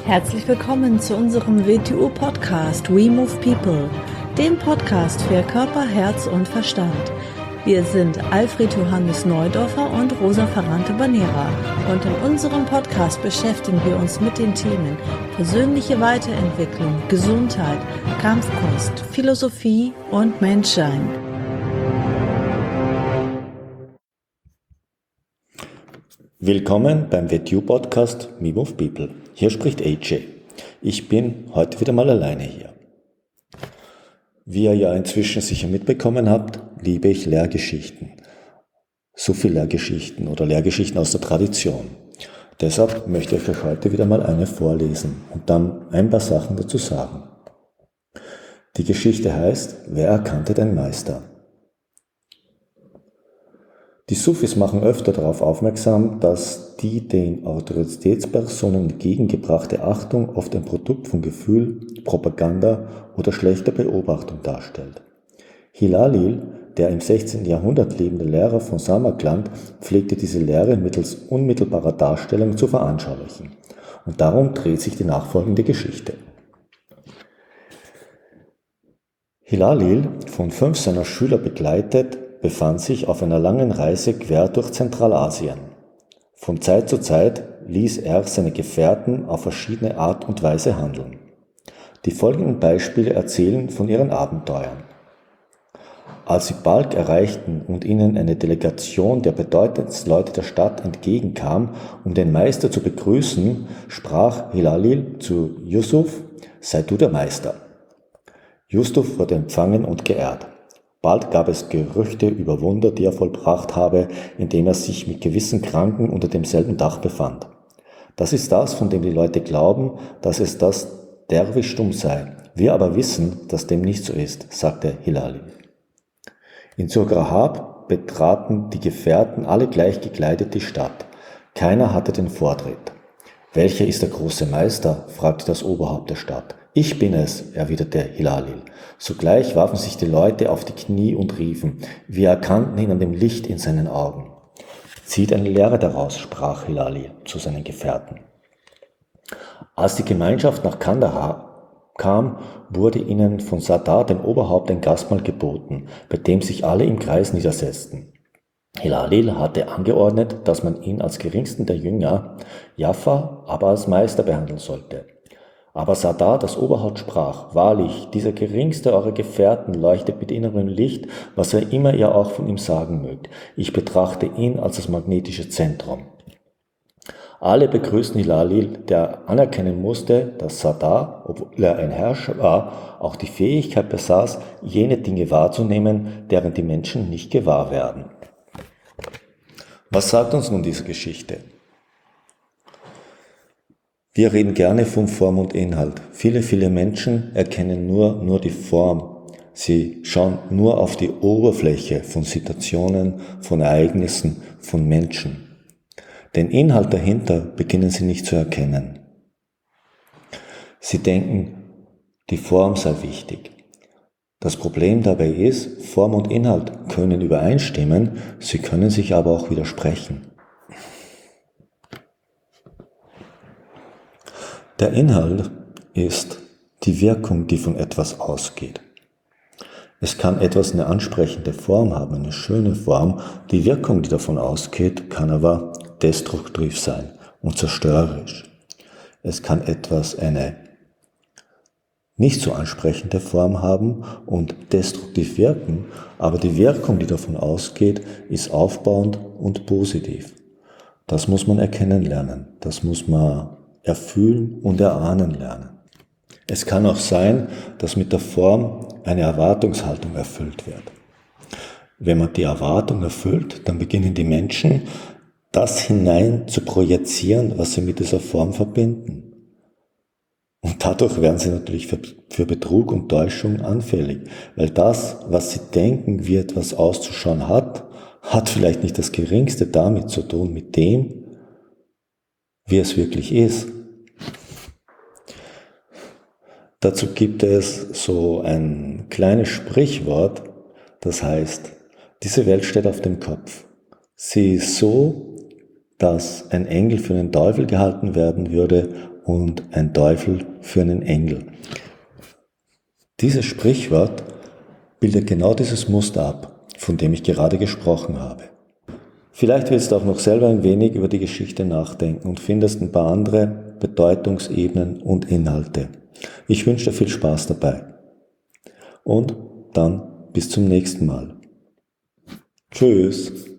Herzlich willkommen zu unserem WTU-Podcast We Move People, dem Podcast für Körper, Herz und Verstand. Wir sind Alfred Johannes Neudorfer und Rosa Ferrante Banera und in unserem Podcast beschäftigen wir uns mit den Themen persönliche Weiterentwicklung, Gesundheit, Kampfkunst, Philosophie und Menschsein. Willkommen beim WTU-Podcast We Move People. Hier spricht AJ. Ich bin heute wieder mal alleine hier. Wie ihr ja inzwischen sicher mitbekommen habt, liebe ich Lehrgeschichten. Sufi-Lehrgeschichten oder Lehrgeschichten aus der Tradition. Deshalb möchte ich euch heute wieder mal eine vorlesen und dann ein paar Sachen dazu sagen. Die Geschichte heißt, wer erkannte den Meister? Die Sufis machen öfter darauf aufmerksam, dass die den Autoritätspersonen entgegengebrachte Achtung oft ein Produkt von Gefühl, Propaganda oder schlechter Beobachtung darstellt. Hilalil, der im 16. Jahrhundert lebende Lehrer von Samarkand, pflegte diese Lehre mittels unmittelbarer Darstellung zu veranschaulichen. Und darum dreht sich die nachfolgende Geschichte. Hilalil, von 5 seiner Schüler begleitet, befand sich auf einer langen Reise quer durch Zentralasien. Von Zeit zu Zeit ließ er seine Gefährten auf verschiedene Art und Weise handeln. Die folgenden Beispiele erzählen von ihren Abenteuern. Als sie Balkh erreichten und ihnen eine Delegation der bedeutendsten Leute der Stadt entgegenkam, um den Meister zu begrüßen, sprach Hilalil zu Yusuf: Sei du der Meister. Yusuf wurde empfangen und geehrt. Bald gab es Gerüchte über Wunder, die er vollbracht habe, indem er sich mit gewissen Kranken unter demselben Dach befand. Das ist das, von dem die Leute glauben, dass es das Derwischtum sei. Wir aber wissen, dass dem nicht so ist, sagte Hilalil. In Surgrahab betraten die Gefährten alle gleich gekleidet die Stadt. Keiner hatte den Vortritt. Welcher ist der große Meister? Fragte das Oberhaupt der Stadt. Ich bin es, erwiderte Hilalil. Sogleich warfen sich die Leute auf die Knie und riefen, wir erkannten ihn an dem Licht in seinen Augen. Zieht eine Lehre daraus, sprach Hilalil zu seinen Gefährten. Als die Gemeinschaft nach Kandahar kam, wurde ihnen von Sadar, dem Oberhaupt, ein Gastmahl geboten, bei dem sich alle im Kreis niedersetzten. Hilalil hatte angeordnet, dass man ihn als geringsten der Jünger, Jaffa, aber als Meister behandeln sollte. Aber Sadar, das Oberhaupt, sprach, wahrlich, dieser geringste eurer Gefährten leuchtet mit innerem Licht, was immer ihr auch von ihm sagen mögt. Ich betrachte ihn als das magnetische Zentrum. Alle begrüßten Hilalil, der anerkennen musste, dass Sadar, obwohl er ein Herrscher war, auch die Fähigkeit besaß, jene Dinge wahrzunehmen, deren die Menschen nicht gewahr werden. Was sagt uns nun diese Geschichte? Wir reden gerne von Form und Inhalt. Viele Menschen erkennen nur die Form. Sie schauen nur auf die Oberfläche von Situationen, von Ereignissen, von Menschen. Den Inhalt dahinter beginnen sie nicht zu erkennen. Sie denken, die Form sei wichtig. Das Problem dabei ist, Form und Inhalt können übereinstimmen, sie können sich aber auch widersprechen. Der Inhalt ist die Wirkung, die von etwas ausgeht. Es kann etwas eine ansprechende Form haben, eine schöne Form. Die Wirkung, die davon ausgeht, kann aber destruktiv sein und zerstörerisch. Es kann etwas eine nicht so ansprechende Form haben und destruktiv wirken, aber die Wirkung, die davon ausgeht, ist aufbauend und positiv. Das muss man erkennen lernen, das muss man erfühlen und erahnen lernen. Es kann auch sein, dass mit der Form eine Erwartungshaltung erfüllt wird. Wenn man die Erwartung erfüllt, dann beginnen die Menschen, das hinein zu projizieren, was sie mit dieser Form verbinden. Und dadurch werden sie natürlich für Betrug und Täuschung anfällig, weil das, was sie denken, wie etwas auszuschauen hat vielleicht nicht das Geringste damit zu tun, mit dem, wie es wirklich ist. Dazu gibt es so ein kleines Sprichwort, das heißt, diese Welt steht auf dem Kopf. Sie ist so, dass ein Engel für einen Teufel gehalten werden würde und ein Teufel für einen Engel. Dieses Sprichwort bildet genau dieses Muster ab, von dem ich gerade gesprochen habe. Vielleicht willst du auch noch selber ein wenig über die Geschichte nachdenken und findest ein paar andere Bedeutungsebenen und Inhalte. Ich wünsche dir viel Spaß dabei. Und dann bis zum nächsten Mal. Tschüss.